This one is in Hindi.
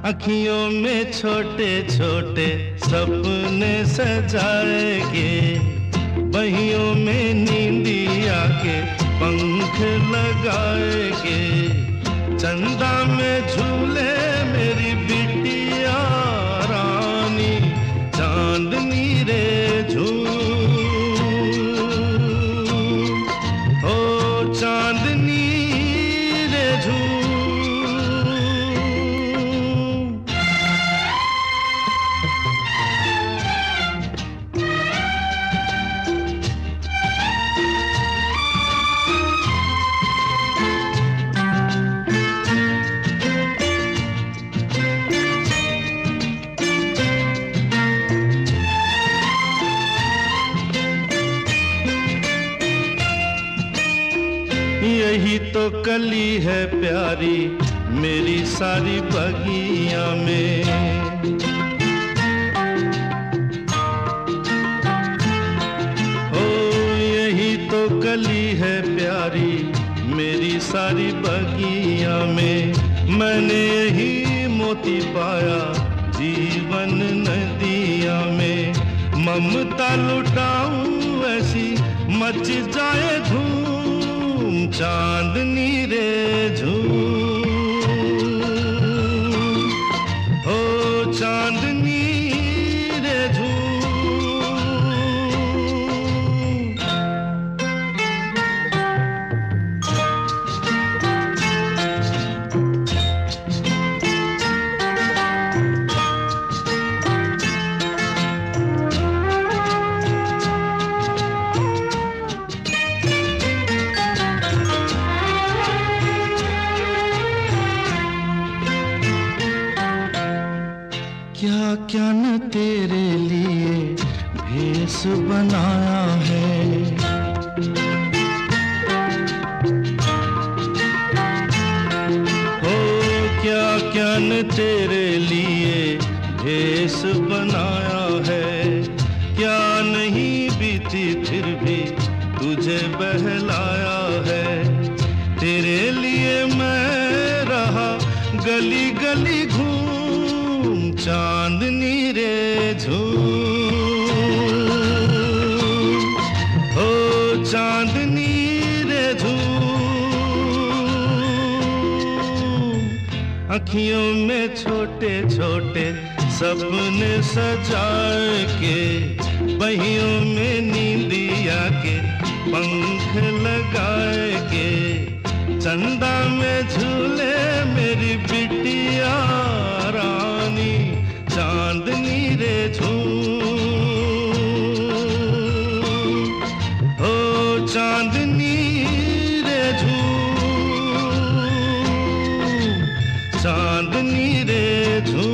अखियों में छोटे छोटे सपने सजाएंगे, बहियों में नींदिया के पंख लगाएंगे, चंदा में झूले मेरी बिटिया रानी, चांदनी रे झूम, ओ चांदनी रे झूम। यही तो कली है प्यारी मेरी सारी बगिया में, ओ यही तो कली है प्यारी मेरी सारी बगिया में, मैंने यही मोती पाया जीवन नदिया में, ममता लुटाऊं ऐसी मच जाए धूम, चांदनी रे झूम, हो चांदनी रे झूम। क्या क्या न तेरे लिए भेष बनाया है, हो क्या क्या न तेरे लिए भेष बनाया है, क्या नहीं बीती फिर भी तुझे बहलाया है, तेरे लिए मैं रहा गली गली घूम, चांदनी रे झूम, हो चांदनी रे झूम। अखियों में छोटे छोटे सपने सजाए के, बहियों में नींदिया के पंख लगाए के, चंदा में झूले मेरी बिटिया रानी, चांदनी रे झूम, हो चांदनी रे झूम, चांदनी रे झूम।